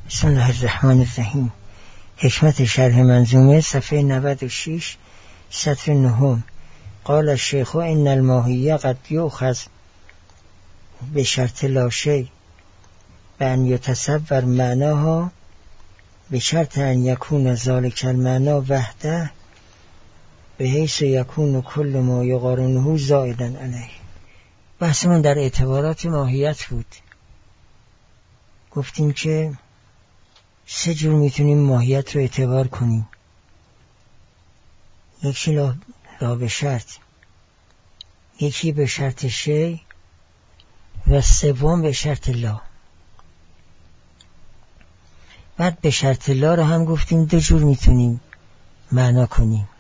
بسم الله الرحمن الرحیم. حکمت شرح منظومه صفحه 96 سطر 9. قال الشیخ ان الماهیه قد یؤخذ به شرط لا شیء بأن یتصور معناها به شرط ان یکون ذلک المعنی وحده به حیث یکون کل ما یقارنه زائدا علیه. بحثمون در اعتبارات ماهیت بود. گفتیم که 3 جور میتونیم ماهیت رو اعتبار کنیم. یکی لا به شرط، یکی به شرط شی و سوم به شرط لا. بعد به شرط لا رو هم گفتیم 2 جور میتونیم معنا کنیم.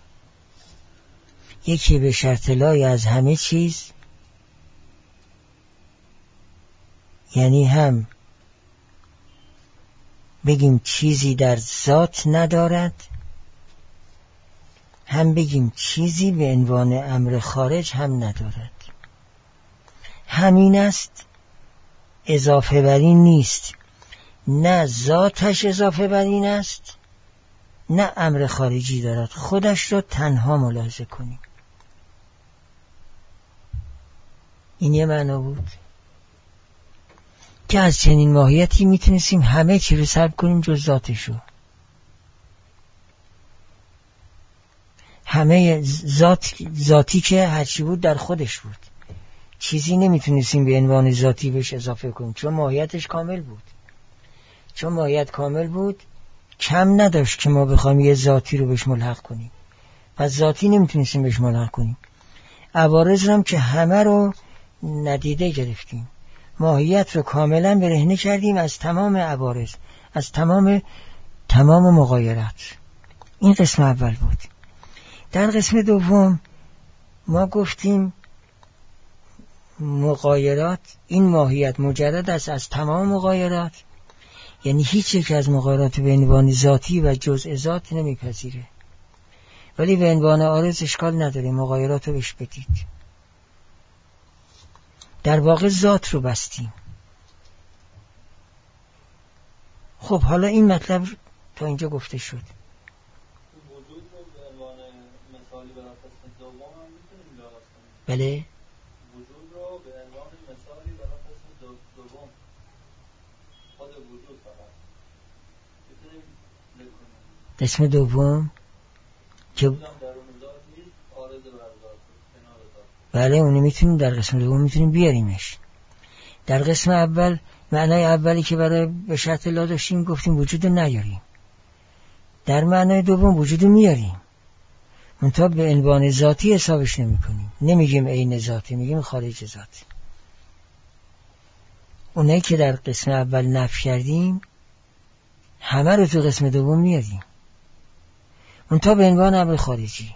یکی به شرط لای از همه چیز، یعنی هم بگیم چیزی در ذات ندارد، هم بگیم چیزی به عنوان امر خارج هم ندارد. همین است، اضافه بر این نیست. نه ذاتش اضافه بر این است، نه امر خارجی دارد. خودش را تنها ملاحظه کنیم. این یه معنا بود که از چنین ماهیتی میتونستیم همه چی رو سلب کنیم جز ذاتشو. همه ذاتی که هرچی بود در خودش بود. چیزی نمیتونستیم به عنوان ذاتی بهش اضافه کنیم چون ماهیتش کامل بود. چون ماهیت کامل بود کم نداشت که ما بخوایم یه ذاتی رو بهش ملحق کنیم. پس ذاتی نمیتونستیم بهش ملحق کنیم. عوارض رو هم که همه رو ندیده گرفتیم. ماهیت رو کاملا برهنه کردیم از تمام عوارض، از تمام مغایرات. این قسم اول بود. در قسم دوم ما گفتیم مغایرات، این ماهیت مجرد است از تمام مغایرات، یعنی هیچ یک از مغایرات به عنوان ذاتی و جزء ذات نمیپذیره. ولی به عنوان عارض اشکال نداره، مغایرات رو بهش بدید. در واقع ذات رو بستیم. خب حالا این مطلب تا اینجا گفته شد. وجود رو به عنوان مثالی برای قسم دوم هم میتونیم لحاظ کنیم. بله؟ وجود رو به عنوان مثالی برای قسم دوم، خود وجود فقط میتونیم بکنیم. قسم دوم که وجود هم درون ذات نیست، عارض بر ذات، کنار ذات. بله اونو میتونیم در قسم دوم میتونیم بیاریمش. در قسم اول معنای اولی که برای به شرط لا داشتیم گفتیم وجود نیاریم. در معنای دوم وجود میاریم، منتها به عنوان ذاتی حسابش نمی کنیم. نمیگیم عین ذاتی، میگیم خارج ذاتی. اونایی که در قسم اول نفی کردیم همه رو تو قسم دوم میاریم، منتها به عنوان امر خارجی.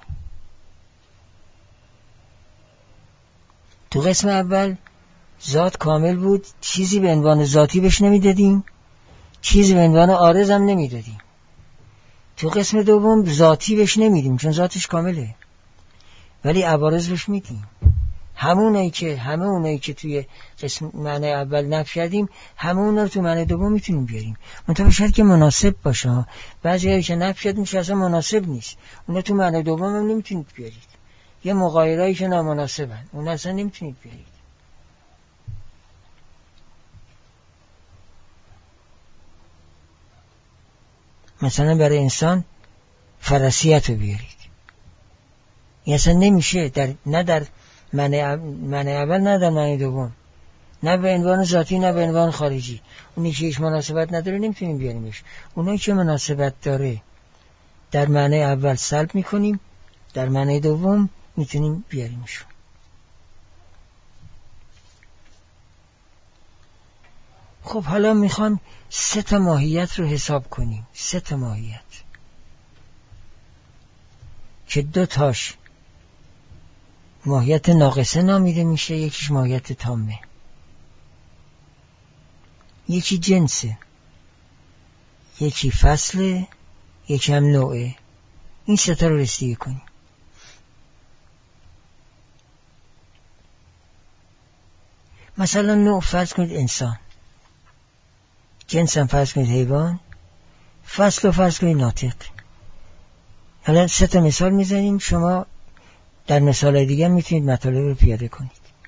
تو قسم اول ذات کامل بود، چیزی به عنوان ذاتی بهش نمیدادیم، چیزی به عنوان عارض هم نمیدادیم. تو قسم دوم ذاتی بهش نمیدیم چون ذاتش کامله، ولی عوارض بهش میدیم. همه اونایی که توی قسم معنی اول نفی کردیم همه اونا رو تو معنی دوم میتونیم بیاریم، منتها شاید که مناسب باشه. بعضیایی که نفی کردیم که اصلا مناسب نیست، اونا تو معنی دوم هم نمیتونید بیارید. یه مغایرهایی که نامناسبن اونا اصلا نمیتونید بیارید. مثلا برای انسان فراسیت رو بیارید، این اصلا نمیشه نه در معنی اول نه در معنی دوم، نه به عنوان ذاتی نه به عنوان خارجی. اونی که هیچ مناسبت نداره نمیتونیم بیاریمش. اونایی که مناسبت داره در معنی اول سلب میکنیم، در معنی دوم میتونیم بیاریمش. خب حالا میخوام 3 ماهیت رو حساب کنیم. 3 ماهیت که 2 تاش ماهیت ناقصه نامیده میشه، یکیش ماهیت تامه. یکی جنسه، یکی فصله، یکی هم نوعه. این 3 رو رسیدگی کنیم. مثلا نوع فرض کنید انسان، جنسم فرض کنید حیوان، فصل و فرض کنید ناطق. الان 3 مثال میزنیم، شما در مثال دیگه میتونید مطالب رو پیاده کنید.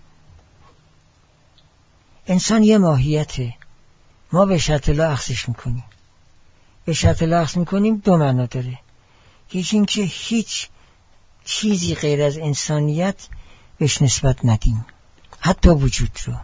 انسان یه ماهیته، ما به شرط الله اخذش میکنیم. به شرط الله اخذ میکنیم 2 معنا داره. یکی این که هیچ چیزی غیر از انسانیت بهش نسبت ندیم، حتی وجود رو.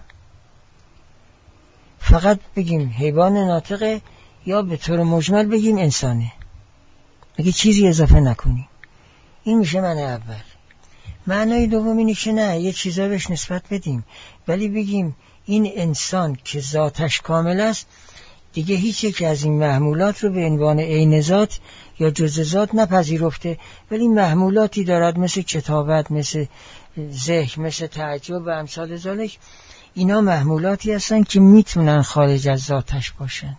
فقط بگیم حیوان ناطقه یا به طور مجمل بگیم انسانه، اگه چیزی اضافه نکنیم. این میشه معنی اول. معنای دوم اینه که نه، یه چیزا بهش نسبت بدیم، ولی بگیم این انسان که ذاتش کامل است دیگه هیچ یک از این محمولات رو به عنوان عین ذات یا جزء ذات نپذیرفته، ولی محمولاتی دارد مثل کتابت، مثل ذهن، مثل تعجب و امثال ذالک. اینا محمولاتی هستن که میتونن خارج از ذاتش باشند.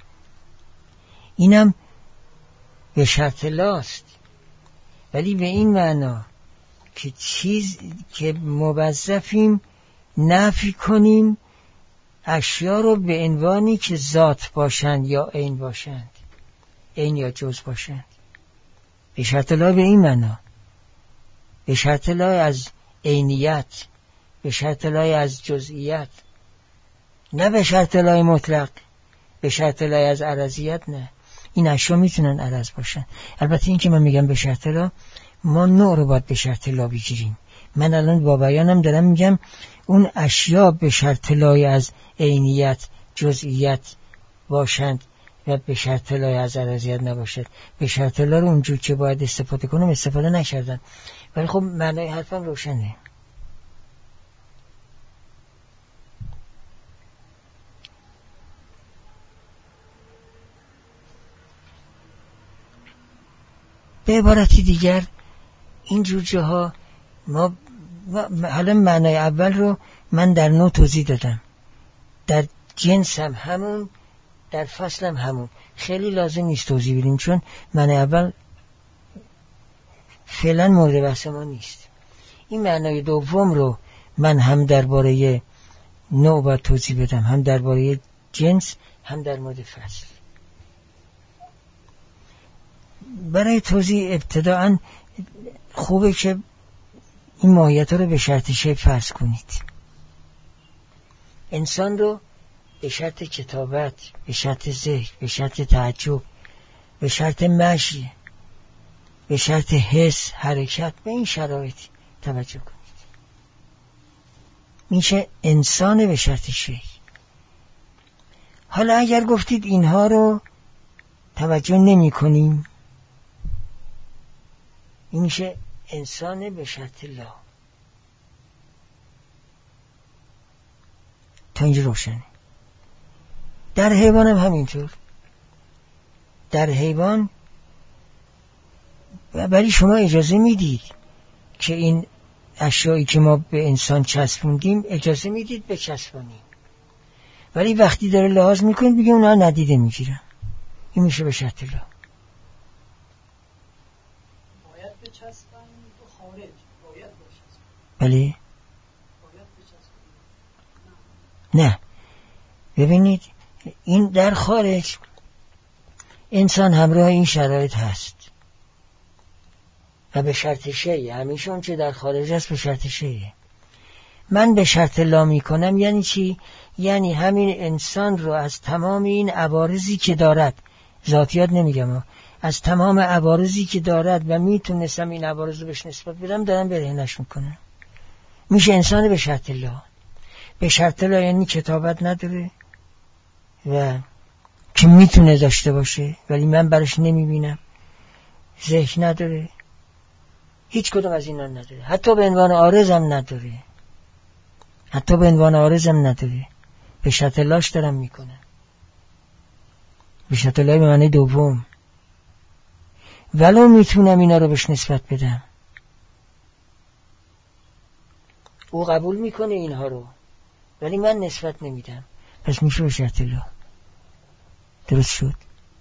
اینم به شرط لاست، ولی به این معنا که چیز که موظفیم نفی کنیم اشیا رو به عنوانی که ذات باشند یا عین باشند، عین یا جز باشند. به شرط لا به این معنا، به شرط لا از عینیت، به شرط لا از جزئیت، نه به شرط لا مطلق، به شرط لا از عرضیت. نه، این اشیا میتونن عرض باشن. البته این که من میگم به شرط لا، ما نوع رو باید به شرط لا بگیریم. من الان با بیانم دارم میگم اون اشیا به شرط لای از عینیت، جزئیت باشند و به شرط لای از عرضیت نباشد. به شرط لا رو اونجور که باید استفاده کنم استفاده نکردن، ولی خب معنای حرفم روشنه. به عبارتی دیگر این جور جاها ما حالا معنای اول رو من در نوع توضیح دادم، در جنس هم همون، در فصل هم همون، خیلی لازم نیست توضیح بدیم چون معنای اول فعلا مورد بحث ما نیست. این معنای دوم رو من هم درباره نوع باید توضیح بدم، هم درباره جنس، هم در مورد فصل. برای توضیح ابتداءً خوبه که این ماهیت رو به شرط شی فرض کنید. انسان رو به شرط کتابت، به شرط ذهن، به شرط تعجب، به شرط مشی، به شرط حس، حرکت، به این شرایط توجه کنید. میشه انسان به شرط شی. حالا اگر گفتید اینها رو توجه نمی کنیم، این میشه انسان به شرط لا. تا اینجا روشنه. در حیوان هم همینطور. در حیوان ولی شما اجازه میدید که این اشیایی که ما به انسان چسبوندیم اجازه میدید بچسبانیم، ولی وقتی داره لحاظ میکنید بگه اونها ندیده میگیرن. این میشه به شرط لا. بله؟ نه، ببینید این در خارج انسان همراه این شرایط هست و به شرط شیء، همیشه اون چه در خارج هست به شرط شیء. من به شرط لا میکنم یعنی چی؟ یعنی همین انسان رو از تمام این عوارضی که دارد، ذاتیات نمیگم، از تمام عوارضی که دارد و میتونستم این عوارض رو بهش نسبت بدم دارم برهنش میکنم. میشه انسان به شرط لا. به شرط لا یعنی کتابت نداره و که میتونه داشته باشه ولی من براش نمیبینم، ذهن نداره، هیچ کدوم از اینا نداره، حتی به عنوان عارضم نداره، حتی به عنوان عارضم نداره. به شرط لاش دارم میکنم. به شرط لا به معنی دوم. ولو میتونم اینا رو بهش نسبت بدم، او قبول میکنه اینها رو ولی من نسبت نمیدم، پس میشه به شرط لا. درست شد؟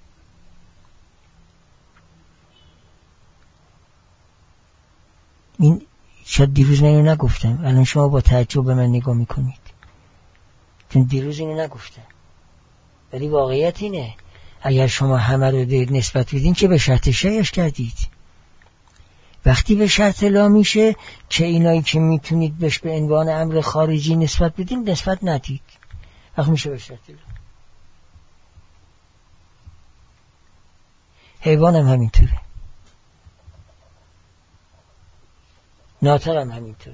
این شاید دیروز من اینو نگفتم، الان شما با تعجب به من نگاه میکنید چون دیروز اینو نگفتم. ولی واقعیت اینه اگر شما همه رو دید نسبت بدین که به شرط شیش کردید. وقتی به شرط لا میشه که اینایی که میتونید بهش به عنوان امر خارجی نسبت بدین نسبت ندید، وقتی میشه به شرط لا. حیوان هم همینطوره، ناطق هم همینطوره.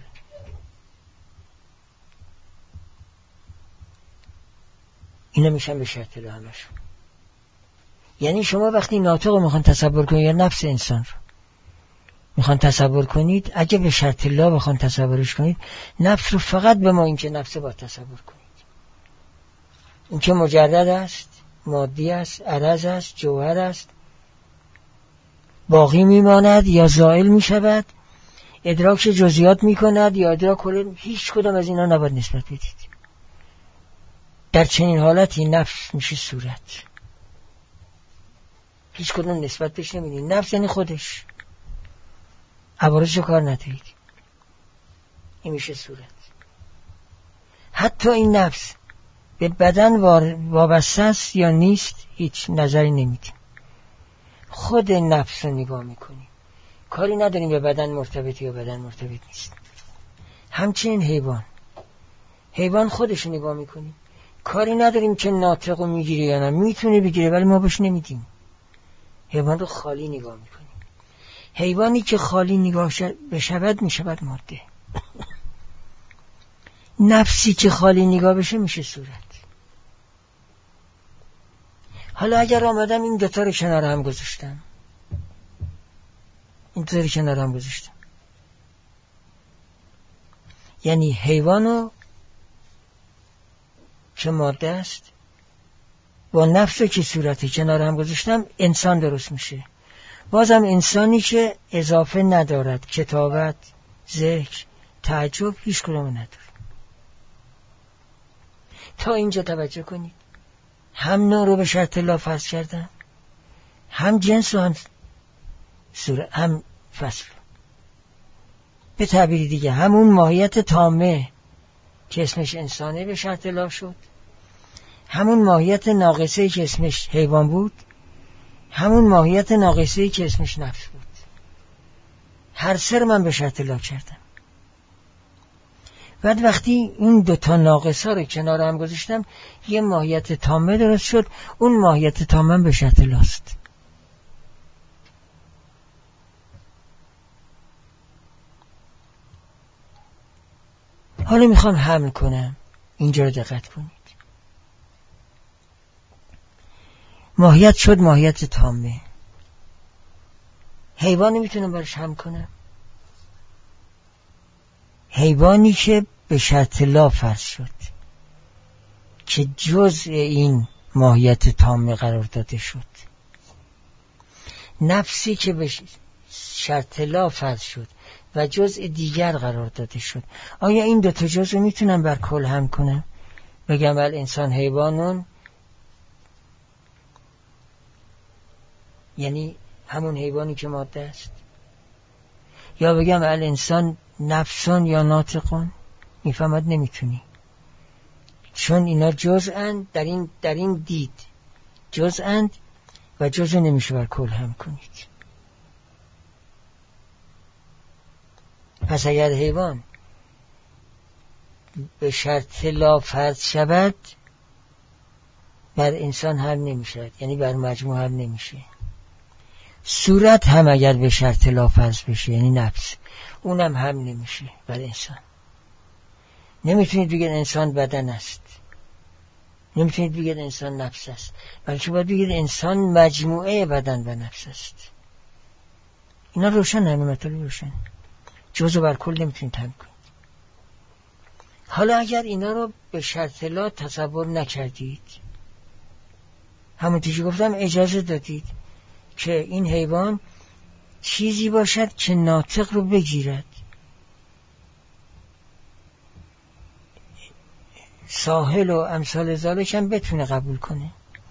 اینا میشن به شرط لا همشون. یعنی شما وقتی ناطق رو میخوان تصور کنید یا نفس انسان رو میخوان تصور کنید، اگه به شرط لا بخوان تصورش کنید، نفس رو فقط به ما این که نفس با تصور کنید، این که مجرد است، مادی است، عرض است، جوهر است، باقی میماند یا زائل میشود، ادراک جزئیات میکند یا ادراک کلی، هیچ کدام از اینا نباید نسبت بدید. در چنین حالتی نفس میشه صورت، هیچ کدام نسبت بهش نمیدید. نفس یعنی خودش، عوارضشو کار ندارید، این میشه صورت. حتی این نفس به بدن وابسته است یا نیست هیچ نظری نمیدیم، خود نفس رو نگاه میکنیم، کاری نداریم به بدن مرتبط یا بدن مرتبط نیست. همچنین حیوان خودش رو نگاه میکنیم، کاری نداریم که ناطق رو میگیره یا نه، میتونه بگیره ولی ما بهش نمیدیم، حیوان رو خالی نگاه میکنیم. حیوانی که خالی نگاه بشود میشود ماده، نفسی که خالی نگاه بشه میشه صورت. حالا اگر آمدم این دوتا رو کنار هم گذاشتم، یعنی حیوانو که ماده است با نفسو که صورته کنار هم گذاشتم، انسان درست میشه. بازم انسانی که اضافه ندارد، کتابت، ذکر، تعجب، هیچ کدوم نداره. تا اینجا توجه کنید، هم نوع رو به شرط لا فرض کردن، هم جنس و هم فصل. به تعبیری دیگه همون ماهیت تامه که اسمش انسانه به شرط لا شد، همون ماهیت ناقصه که اسمش حیوان بود، همون ماهیت ناقصه که اسمش نفس بود. هر سر من به شرط لا کردم. بعد وقتی این دوتا ناقصه رو کنار هم گذاشتم، یه ماهیت تامه درست شد. اون ماهیت تامه به شرط لاست. حالا میخوام حمل کنم، اینجا رو دقت کنید. ماهیت شد ماهیت تامه. حیوانی میتونم برش حمل کنم؟ حیوانی که به شرط لا فرض شد، که جزء این ماهیت تامه قرار داده شد، نفسی که به شرط لا فرض شد و جزء دیگر قرار داده شد. آیا این دو تا جزء میتونم بر کل هم کنم؟ بگم الانسان حیوانون، یعنی همون حیوانی که ماده است، یا بگم الانسان نفسان یا ناطقان؟ میفهمد نمیتونی، چون اینا جزءاند، در این دید جزءاند و جزء نمیشه بر کل هم کنید. پس اگر حیوان به شرط لا فرض شود، بر انسان هم نمیشه، یعنی بر مجموع هم نمیشه. صورت هم اگر به شرط لا فرض بشه، یعنی نفس، اونم هم نمیشه بر انسان. نمیتونید بگید انسان بدن است، نمیتونید بگید انسان نفس است، بلکه باید بگید انسان مجموعه بدن و نفس است. اینا روشن، همه مطالب روشن، جزء بر کل نمیتونید هم کنید. حالا اگر اینا رو به شرط لا تصور نکردید، همونطور که گفتم اجازه دادید که این حیوان چیزی باشد که ناطق رو بگیرد، ساحل و امثال ذالک هم بتونه قبول کنه.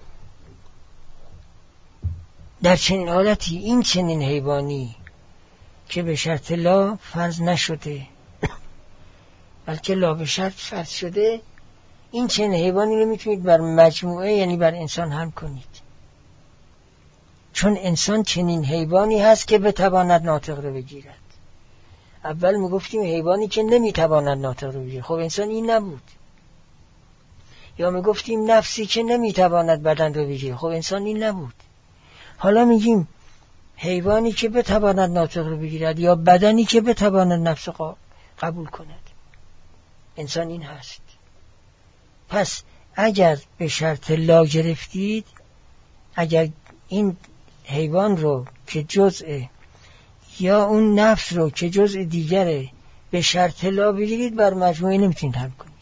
در چنین حالتی این چنین حیوانی که به شرط لا فرض نشده بلکه لا به شرط فرض شده، این چنین حیوانی رو میتونید بر مجموعه یعنی بر انسان هم کنید، چون انسان چنین حیوانی هست که بتواند ناطق رو بگیرد. اول میگفتیم حیوانی که نمیتواند ناطق رو بگیرد، خب انسان این نبود. یا میگفتیم نفسی که نمیتواند بدن رو بگیرد، خب انسان این نبود. حالا میگیم حیوانی که بتواند ناطق رو بگیرد یا بدنی که بتواند نفس قبول کند. انسان این هست. پس اگر به شرط لا گرفتید، اگر این حیوان رو که جزء یا اون نفس رو که جزء دیگره به شرط لا بگیرید، بر مجموعه نمیتونید حل کنید.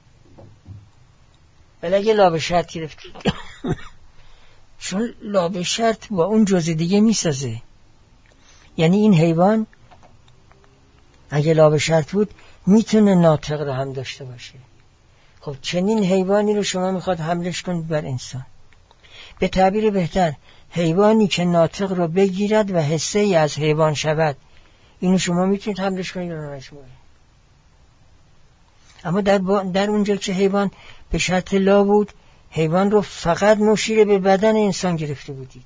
ولی اگه لا به شرط گرفتید چون لا به شرط با اون جزء دیگه میسازه، یعنی این حیوان اگه لا به شرط بود میتونه ناطق رو هم داشته باشه. خب چنین حیوانی رو شما میخواد حملش کنید بر انسان. به تعبیر بهتر، حیوانی که ناطق رو بگیرد و حصه ای از حیوان شود، اینو شما میتونید حملش کنید بر مجموعه. اما در اونجا که حیوان به شرط لا بود، حیوان رو فقط مشیر به بدن انسان گرفته بودید،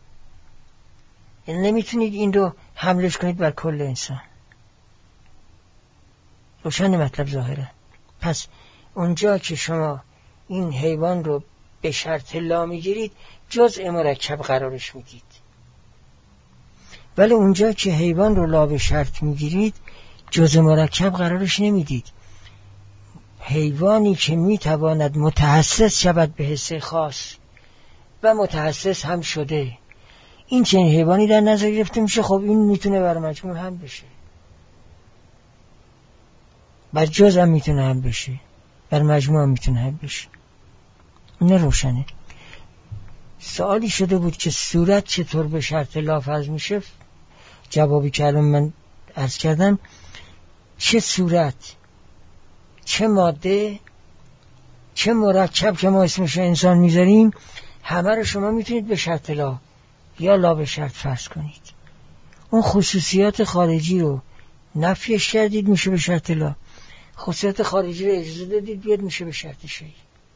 یعنی نمیتونید این رو حملش کنید بر کل انسان. روشن مطلب ظاهره. پس اونجا که شما این حیوان رو به شرط لا میگیرید، جزء مرکب قرارش میدید. ولی اونجا که حیوان رو لا به شرط میگیرید، جزء مرکب قرارش نمیدید. حیوانی که میتواند متحسس شود به حس خاص و متحسس هم شده، این چنین حیوانی در نظر گرفته میشه. خب این میتونه بر مجموع هم بشه، بر جزء هم میتونه هم بشه، بر مجموع هم میتونه هم بشه. این روشنه. سوالی شده بود که صورت چطور به شرط لا فرض میشه. جوابی که الان من عرض کردم، چه صورت، چه ماده، چه مرکب که ما اسمش انسان میذاریم، همه رو شما میتونید به شرط لا یا لا به شرط فرض کنید. اون خصوصیات خارجی رو نفیش کردید، میشه به شرط لا. خصوصیات خارجی رو اجازه دادید بیاد، میشه به شرط شی.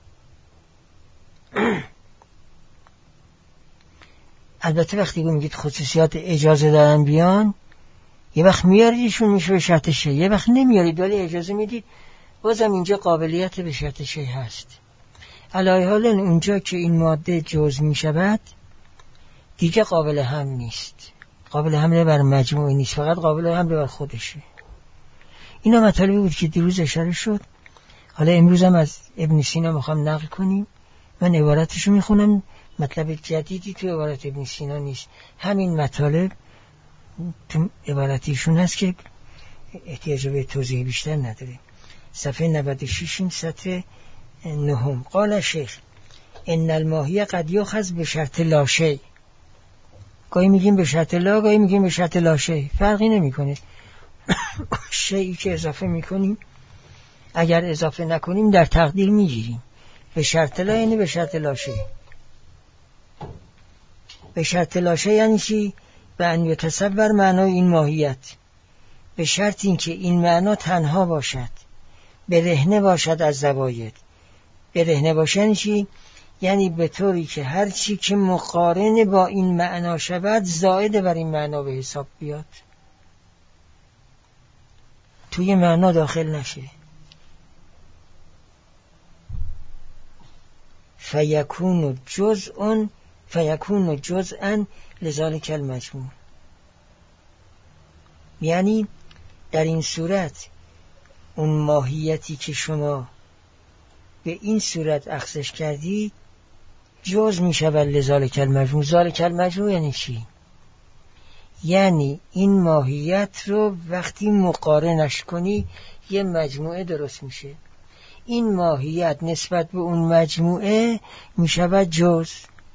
البته وقتی میگید خصوصیات اجازه دارن بیان، یه وقت میاریدشون میشه به شرط شی، یه وقت نمیارید ولی اجازه میدید، بازم اینجا قابلیت به شرط شی هست. علی حال اونجا که این ماده جزء میشود دیگه قابل هم نیست، قابل حمله بر مجموعه نیست، فقط قابل حمله بر خودشه. اینا مطالبی بود که دیروز اشاره شد. حالا امروز هم از ابن سینا میخوام نقل کنیم. من عبارتشو میخونم، مطلب جدیدی تو عبارت ابن سینا نیست، همین مطالب تو عبارتیشون هست که احتیاج به توضیح بیشتر نداره. صفحه 96 این سطر 9. قال شیخ ان الماهی قد یؤخذ به شرط لا شی. گاهی میگیم به شرط لا، گاهی میگیم به شرط لا شی، فرقی نمیکنه. شیئی که اضافه میکنیم اگر اضافه نکنیم در تقدیر میگیریم. به شرط لا یعنی به شرط لا شی. به شرط لا شی یعنی چی؟ به ان یتصور معنای این ماهیت، به شرط این که این معنا تنها باشد، برهنه باشد از زواید. برهنه باشن چی؟ یعنی به طوری که هر چی که مقارن با این معنا شود زائد بر این معنا به حساب بیاد، توی معنا داخل نشه. فیکون جزءا لذالک المجموع. یعنی در این صورت اون ماهیتی که شما به این صورت اخذش کردید جز می شود لذالک المجموع. ذالک المجموع یعنی چی؟ یعنی این ماهیت رو وقتی مقارنش کنی یه مجموعه درست میشه. این ماهیت نسبت به اون مجموعه می شود جز.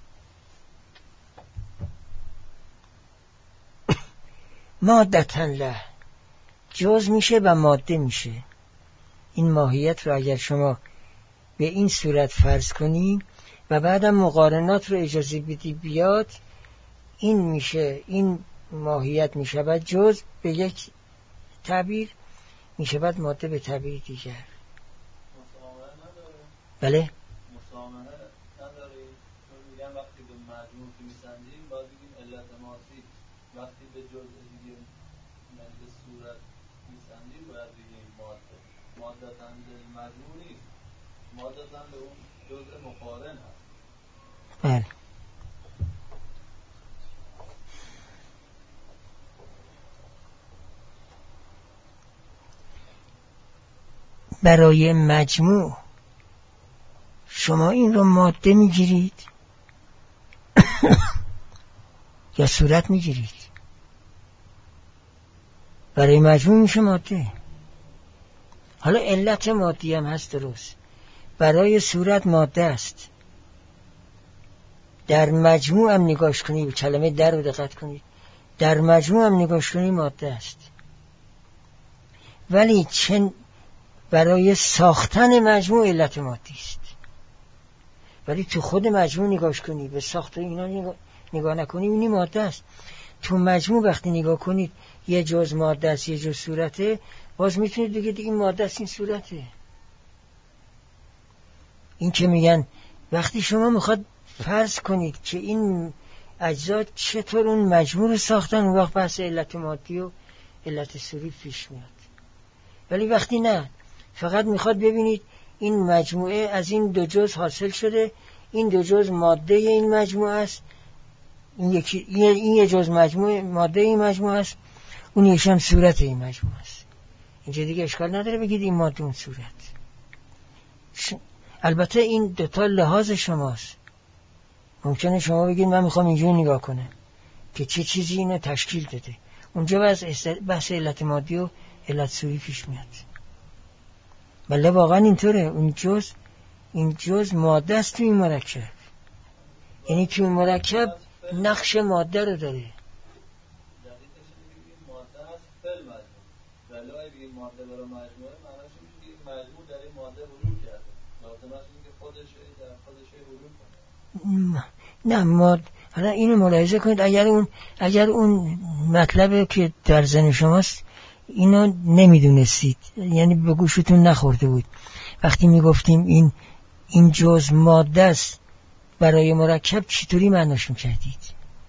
مادتن له، جز میشه و ماده میشه. این ماهیت رو اگر شما به این صورت فرض کنی و بعدم مقارنات رو اجازه بدی بیاد، این میشه، این ماهیت میشود جز به یک تعبیر، میشود ماده به تعبیر دیگر. بله مسامحه ندارید؟ چون میگن وقتی به مجموع که میسنجیم باید بگیم علت ماسی، وقتی به جزء دیگه یعنی به صورت میسنجیم باید بگیم ماده. مادتاً مجموع نیست، مادتاً به اون جزء مقارن هست. بله. برای مجموع شما این رو ماده میگیرید یا صورت میگیرید؟ برای مجموع میشه ماده. حالا علت مادی هم هست، درست. برای صورت ماده است. در مجموع هم نگاش کنید، کلمه در رو دقت کنید، در مجموع هم نگاش کنید ماده است. ولی چون برای ساختن مجموع علت مادی است، ولی تو خود مجموع نگاش کنید، به ساخت اینا نگاه نکنید، این ماده است. تو مجموع وقتی نگاه کنید یه جز ماده است یه جز صورته، باز میتونید بگید این ماده است این صورته. این که میگن وقتی شما میخواد فرض کنید که این اجزا چطور اون مجموع رو ساختن، اون وقت بحث علت مادی و علت صوری پیش میاد. ولی وقتی نه، فقط میخواد ببینید این مجموعه از این دو جز حاصل شده، این دو جز ماده این مجموعه است، این یه جز مجموعه ماده این مجموعه است، اون یکی هم صورت این مجموعه است. اینجا دیگه اشکال نداره بگید این ماده اون صورت. البته این دوتا لحاظ شماست. ممکنه شما بگید من میخوام اینجوری نگاه کنم که چه چیزی اینو تشکیل داده، اونجا بحث علت مادی و علت صوری پیش میاد. بله واقعا اینطوره. این جز ماده است توی این مرکب، یعنی توی این مرکب نقش ماده رو داره. ماده است فل مجموع، ولی اگه بگیم ماده برای مجموعه معناش اینه که این مجموع در این ماده حلول کرده، لازمش اینه که خودش در خودش حلول کنه. نه حالا اینو ملاحظه کنید، اگر اون مطلبی که در ذهن شماست اینو نمیدونستید، یعنی به گوشتون نخورده بود، وقتی میگفتیم این جز ماده است برای مرکب چطوری معناش میکردید؟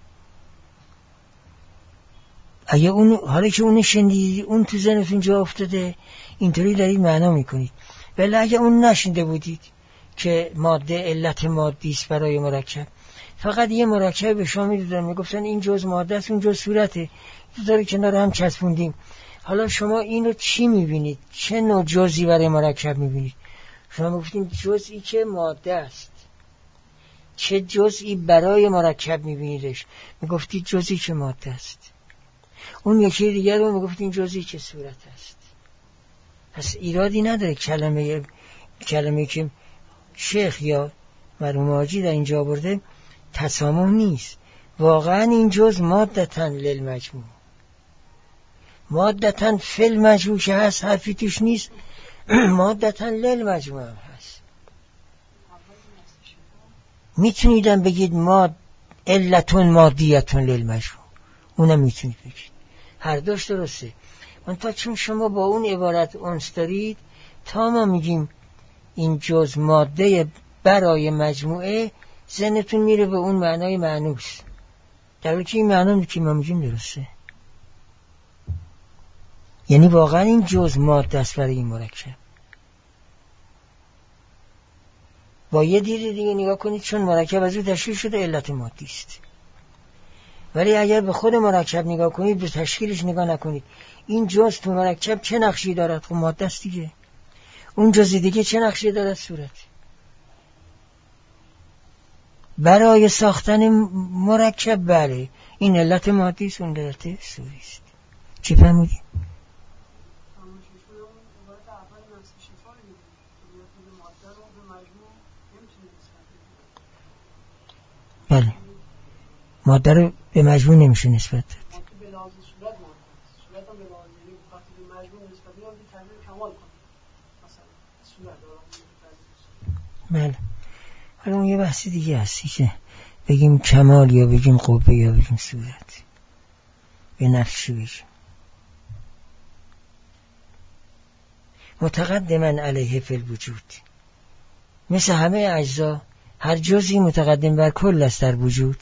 اگه حالا که اون شنیدید، اون تو ذهنتون جا افتاده، اینطوری دارید معنا میکنید. ولی اگه اون نشنیده بودید که ماده علت مادی است برای مرکب، فقط یه مرکب به شما میدادن، میگفتن این جز ماده است اون جز صورته، داره کنار هم چسبوندیم. حالا شما اینو چی میبینید؟ چه نوع جزئی برای مرکب میبینید؟ شما گفتین جزئی که ماده است. چه جزئی برای مرکب میبینیدش؟ میگفتید جزئی که ماده است. اون یکی دیگر رو میگفتین جزئی که صورت است. پس ایرادی نداره کلمه که شیخ یا مرحوم حاجی در اینجا برده تسامح نیست. واقعا این جز مادتن للمجموع، مادتن فی المجموع که هست، حرفی توش نیست، مادتن للمجموع هم هست. میتونیدم بگید علتون مادیتون للمجموع، اونم میتونید بگید، هر دوش درسته. من تا چون شما با اون عبارت انس دارید، تا ما میگیم این جز ماده برای مجموعه، ذهنتون میره به اون معنای معنوس، در حالی که این معنی که ما میگیم درسته. یعنی واقعا این جز ماده است برای این مرکب. با یه دید دیگه نگاه کنید، چون مرکب از او تشکیل شده علت مادی است. ولی اگر به خود مرکب نگاه کنید، به تشکیلش نگاه نکنید، این جز تو مرکب چه نقشی دارد؟ خب ماده است دیگه. اون جز دیگه چه نقشی دارد؟ صورت. برای ساختن مرکب بله این علت مادی است، اون علت صوری است. چی فهمیدید؟ بله ماده رو به مجموع نمیشه نسبت داد. بله حالا اون یه بحث دیگه هستی که بگیم کمال یا بگیم قوه یا بگیم صورت، به نفسش بگیم. متقدما علیه فی الوجود، مثل همه اجزا هر جزئی متقدم بر کل است در وجود.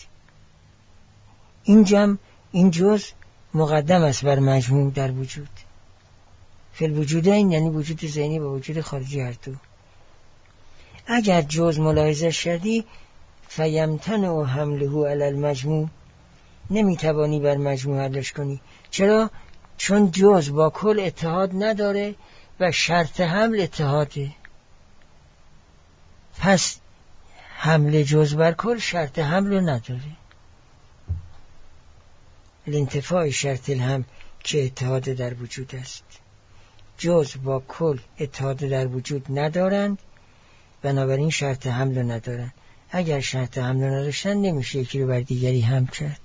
این جز مقدم است بر مجموع در وجود. فی الوجودین یعنی وجود ذهنی و وجود خارجی هر دو. اگر جز ملاحظه شدی فیمتنع حمله علی المجموع، نمیتوانی بر مجموع حملش کنی. چرا؟ چون جز با کل اتحاد نداره و شرط حمل اتحاده. پس حمل جز بر کل شرط حمل نداره. الانتفاع شرط الحمل که اتحاد در وجود است. جز با کل اتحاد در وجود ندارند، بنابراین شرط حمل ندارند. اگر شرط حمل نداشتن نمیشه یکی رو بر دیگری حمل کرد.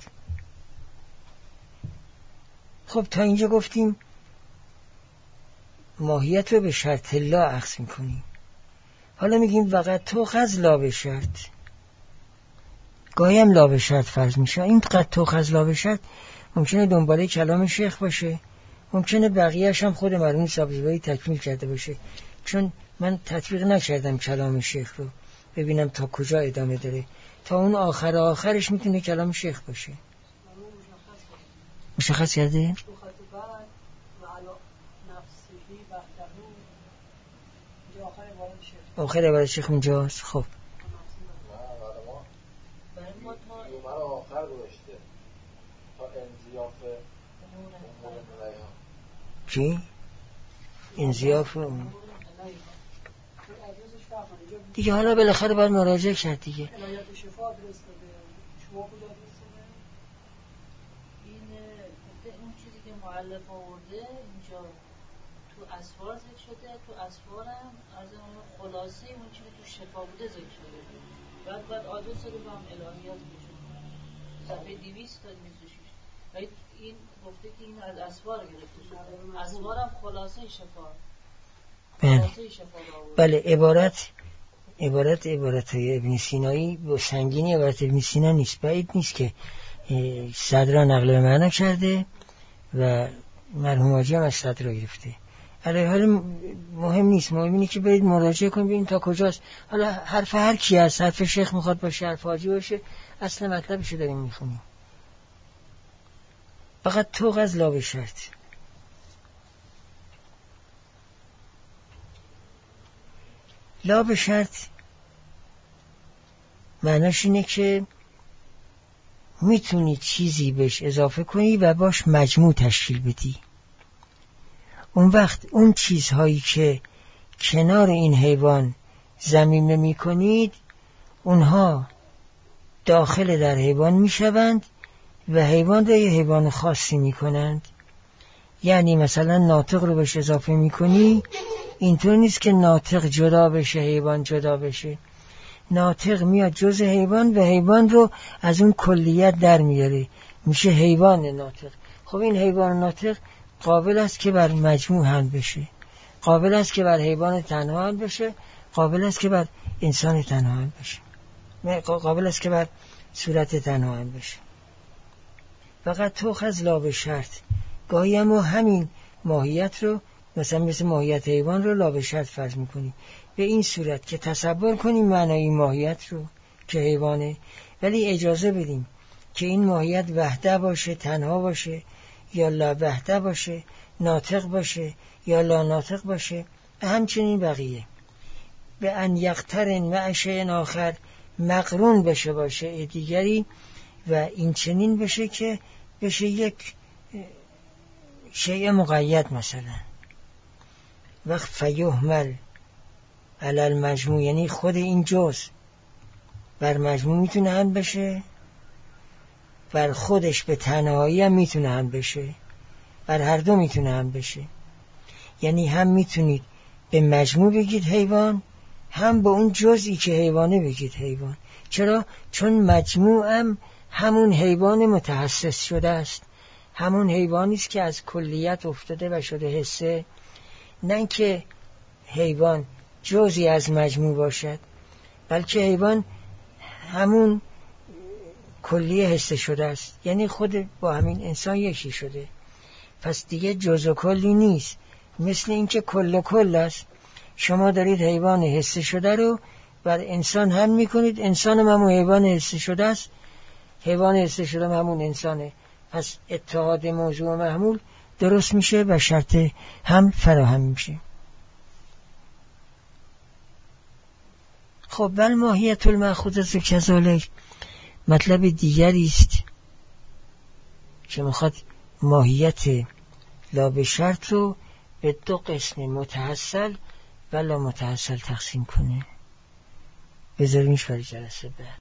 خب تا اینجا گفتیم ماهیت رو به شرط لا اخذ میکنیم. حالا میگیم وقت تو خز لا به شرط. گاهی هم لا به شرط فرض میشه. این قد تو خز لا به شرط ممکنه دنباله کلام شیخ باشه، ممکنه بقیه‌اش هم خود مرحوم سبزواری تکمیل کرده باشه، چون من تطبیق نکردم کلام شیخ رو ببینم تا کجا ادامه داره. تا اون آخرش میتونه کلام شیخ باشه. مشخص کرده؟ آخر عبارت شیخ اونجاست. خب چی؟ انزیاف دیگه. حالا بالاخره باید مراجعه کرد دیگه. اون چیزی که مؤلف آورده اینجا تو اسفار ذکر شده، تو اسفار هم از خلاصه اون چیزی تو شفا بوده ذکر شده. بعد آدرس رو با هم الهیات بشه صفحه 200 تا 206. ولی این گفته که این از اسفار گرفته شده. اسفار هم خلاصه شفا. بله عبارت های ابن سینایی با سنگینی عبارت ابن سینا نیست. بعید نیست که صدر نقل به معنا کرده و مرحوم حاجی هم از صدر گرفته. علیه حال مهم نیست. مهم اینه که برید مراجعه کنید ببینید تا کجاست. حالا حرف هر کی هست، حرف شیخ میخواد باشه، حرف حاجی باشه، اصل مطلبشو داریم میخونیم. فقط تو از لا به شرط. لا به شرط معناش اینه که میتونی چیزی بهش اضافه کنی و باش مجموع تشکیل بدی. اون وقت اون چیزهایی که کنار این حیوان ضمیمه میکنید اونها داخل در حیوان میشوند و حیوان را یه حیوان خاصی میکنند. یعنی مثلا ناطق رو بهش اضافه میکنی، اینطور نیست که ناطق جدا بشه حیوان جدا بشه. ناطق میاد جز حیوان و حیوان رو از اون کلیت در میاره، میشه حیوان ناطق. خب این حیوان ناطق قابل است که بر مجموع حمل بشه، قابل است که بر حیوان تنها حمل بشه، قابل است که بر انسان تنها حمل بشه، قابل است که بر صورت تنها حمل بشه. فقط تو خز لا به شرط. گاهی هم همین ماهیت رو مثل ماهیت حیوان رو لا به شرط فرض میکنی، به این صورت که تصور کنیم معنای این ماهیت رو که حیوانه، ولی اجازه بدیم که این ماهیت وحده باشه، تنها باشه، یا لا وحده باشه، ناطق باشه یا لا ناطق باشه، همچنین بقیه. به ان یقترن مع شیء آخر، مقرون بشه باشه دیگری و این چنین بشه که بشه یک شیء مقید. مثلا وقت فیهمل علی المجموع، یعنی خود این جز بر مجموع میتونه هم بشه، بر خودش به تنهایی هم میتونه هم بشه، بر هر دو میتونه هم بشه. یعنی هم میتونید به مجموع بگید حیوان، هم به اون جزئی که حیوانه بگید حیوان. چرا؟ چون مجموع هم همون حیوان متحسس شده است، همون حیوانی است که از کلیت افتاده و شده حسه، نه که حیوان جزئی از مجموع باشد، بلکه حیوان همون کلیه حسه شده است، یعنی خود با همین انسان یکی شده. پس دیگه جز و کلی نیست، مثل این که کل و کل است. شما دارید حیوان حسه شده رو بر انسان هم میکنید. انسان هم همون حیوان حس شده است، حیوان حس شده هم همون انسانه. پس اتحاد موضوع و محمول درست میشه و شرط هم فراهم میشه. خب بل ماهیت المأخوذة کذالک مطلب دیگری است که میخواد ماهیت لا به شرط رو به دو قسم متحصل و لا متحصل تقسیم کنه. بذاریمش برای جلسه بعد.